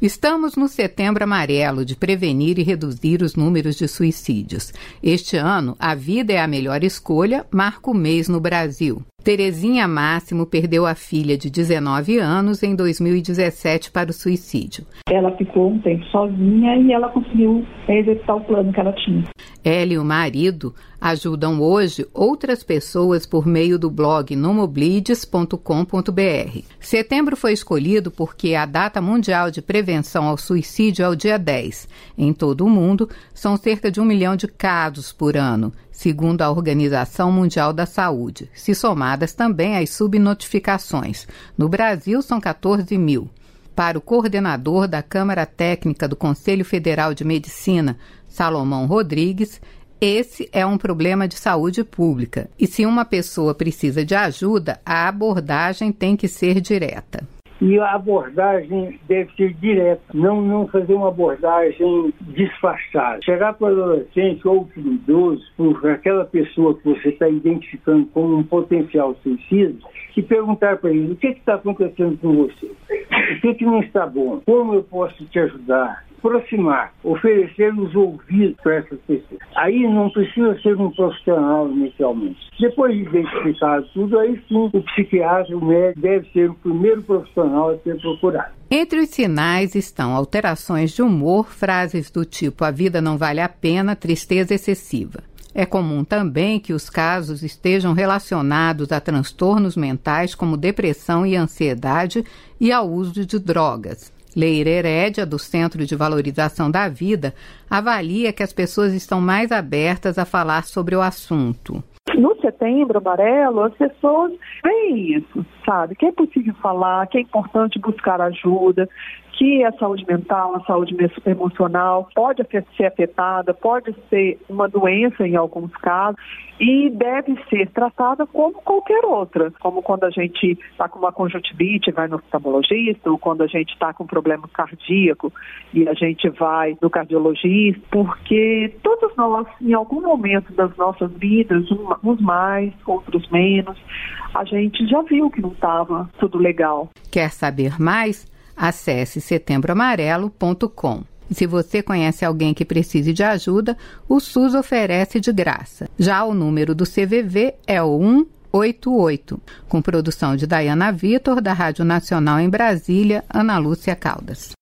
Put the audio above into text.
Estamos no Setembro Amarelo de prevenir e reduzir os números de suicídios. Este ano, A Vida é a Melhor Escolha marca o mês no Brasil. Terezinha Máximo perdeu a filha de 19 anos em 2017 para o suicídio. Ela ficou um tempo sozinha e ela conseguiu executar o plano que ela tinha. Ela e o marido ajudam hoje outras pessoas por meio do blog nomoblides.com.br. Setembro foi escolhido porque a data mundial de prevenção ao suicídio é o dia 10. Em todo o mundo, são cerca de 1 milhão de casos por ano, segundo a Organização Mundial da Saúde, se somadas também as subnotificações. No Brasil, são 14 mil. Para o coordenador da Câmara Técnica do Conselho Federal de Medicina, Salomão Rodrigues, esse é um problema de saúde pública. E se uma pessoa precisa de ajuda, a abordagem tem que ser direta. E a abordagem deve ser direta, não fazer uma abordagem disfarçada. Chegar para o adolescente ou para o idoso, por aquela pessoa que você está identificando como um potencial suicida, e perguntar para ele: o que está acontecendo com você? O que não está bom? Como eu posso te ajudar? Aproximar, oferecer os ouvidos para essas pessoas. Aí não precisa ser um profissional inicialmente. Depois de identificar tudo, aí sim o psiquiatra, o médico, deve ser o primeiro profissional a ser procurado. Entre os sinais estão alterações de humor, frases do tipo: a vida não vale a pena, tristeza excessiva. É comum também que os casos estejam relacionados a transtornos mentais como depressão e ansiedade e ao uso de drogas. Leira Herédia, do Centro de Valorização da Vida, avalia que as pessoas estão mais abertas a falar sobre o assunto. No Setembro Amarelo, as pessoas veem isso, sabe? Que é possível falar, que é importante buscar ajuda, que a saúde mental, a saúde emocional pode ser afetada, pode ser uma doença em alguns casos e deve ser tratada como qualquer outra, como quando a gente está com uma conjuntivite e vai no oftalmologista, ou quando a gente está com um problema cardíaco e a gente vai no cardiologista, porque todos nós, em algum momento das nossas vidas, uns mais, outros menos, a gente já viu que não estava tudo legal. Quer saber mais? Acesse setembroamarelo.com. Se você conhece alguém que precise de ajuda, o SUS oferece de graça. Já o número do CVV é o 188. Com produção de Dayana Vitor, da Rádio Nacional em Brasília, Ana Lúcia Caldas.